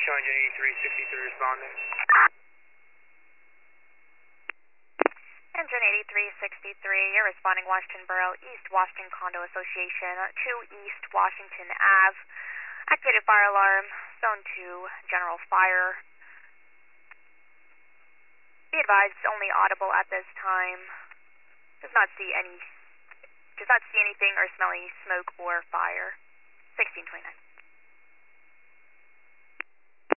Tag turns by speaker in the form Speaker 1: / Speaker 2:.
Speaker 1: Engine 8363 responding.
Speaker 2: Engine 8363, you're responding Washington Borough, East Washington Condo Association, 2 East Washington Ave. Activated fire alarm, zone 2, general fire. Be advised, it's only audible at this time. Does not see anything or smell any smoke or fire. 1629.